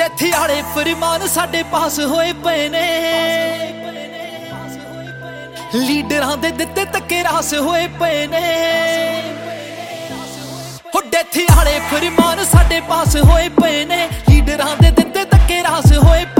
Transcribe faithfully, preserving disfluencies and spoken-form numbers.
Death ਵਾਲੇ ਫਰਮਾਨ ਸਾਡੇ ਪਾਸ ਹੋਏ ਪਏ ਨੇ, ਲੀਡਰਾਂ ਦੇ ਦਿੱਤੇ ਧੱਕੇ ਰਾਸ ਹੋਏ ਪਏ ਨੇ। ਹੋ ਡੈਥ ਵਾਲੇ ਫਰਮਾਨ ਸਾਡੇ ਪਾਸ ਹੋਏ ਪਏ ਨੇ, ਲੀਡਰਾਂ ਦੇ ਦਿੱਤੇ ਧੱਕੇ ਰਾਸ ਹੋਏ